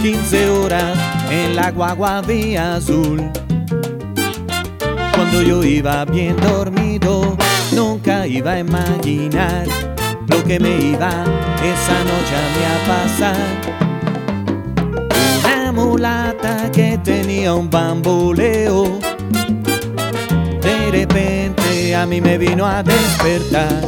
15 horas en la guagua vía azul. Cuando yo iba bien dormido, nunca iba a imaginar lo que me iba esa noche a mí a pasar. Una mulata que tenía un bamboleo, de repente a mí me vino a despertar.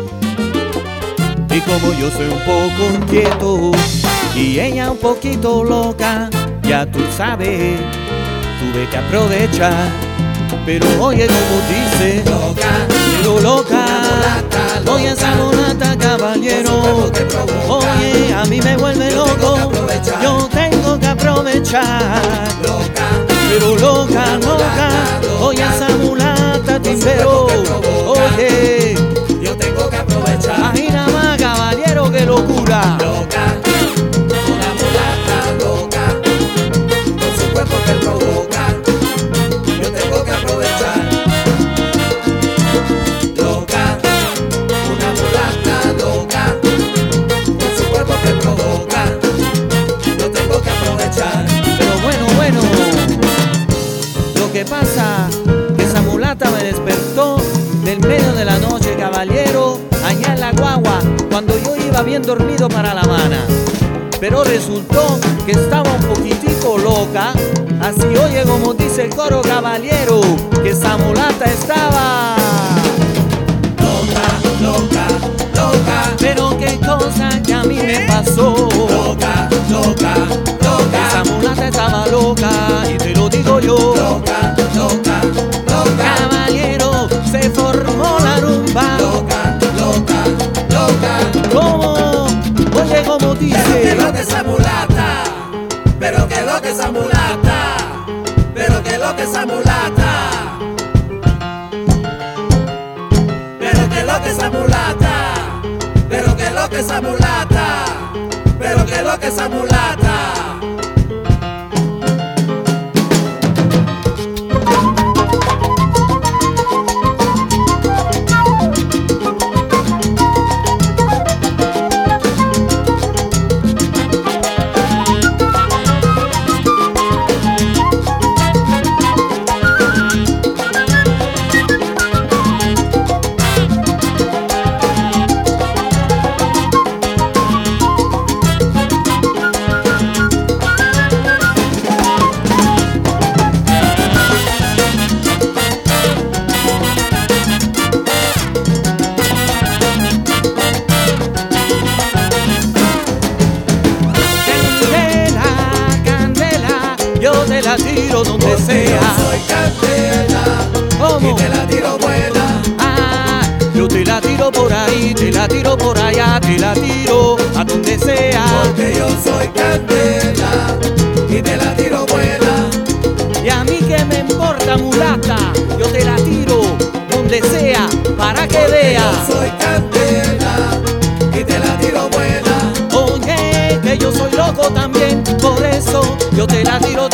Y como yo soy un poco inquieto y ella un poquito loca, ya tú sabes, tuve que aprovechar. Pero oye como dice, Loca, pero loca, mulata loca. oye esa mulata caballero, Con su cuerpo que provoca. oye a mí me vuelve Yo tengo loco, que aprovechar. yo tengo que aprovechar. Loca, Pero loca, una loca, mulata oye loca. esa mulata Con su timbero, cuerpo que provoca. oye, yo tengo que aprovechar. imagina más caballero, qué locura. Loca, una mulata loca, con su cuerpo que provoca, yo tengo que aprovechar. Loca, una mulata loca, con su cuerpo que provoca, yo tengo que aprovechar. Pero bueno, lo que pasa que esa mulata me despertó del medio de la noche, caballero, allá en la guagua, cuando yo iba bien dormido para La Habana. Pero resultó que estaba un poquitico loca, así oye como dice el coro, caballero, que esa mulata estaba. Loca, loca, loca, Pero qué cosa que a mí me pasó. loca, loca, Esa loca, mulata estaba loca y te lo digo yo. loca, loca, loca. Caballero, se formó la rumba. Loca, loca, loca. ¿Cómo? Oye, como Pero que dice. lo que esa mulata. Pero que lo que esa mulata. Pero que lo que esa mulata. Pero que lo que esa mulata. Pero que lo que esa mulata. Pero que lo que esa mulata. Candela, candela, yo te la tiro donde Porque sea. yo soy candela. ¿Cómo? Y te la tiro buena. Ah, yo te la tiro por ahí, te la tiro por allá, te la tiro a donde sea. Porque yo soy candela. Y te la tiro buena. Y a mí que me importa, mulata, yo te la tiro donde sea para que veas. Yo soy candela. Y te la tiro buena. Oye, que yo soy loco también, por eso yo te la tiro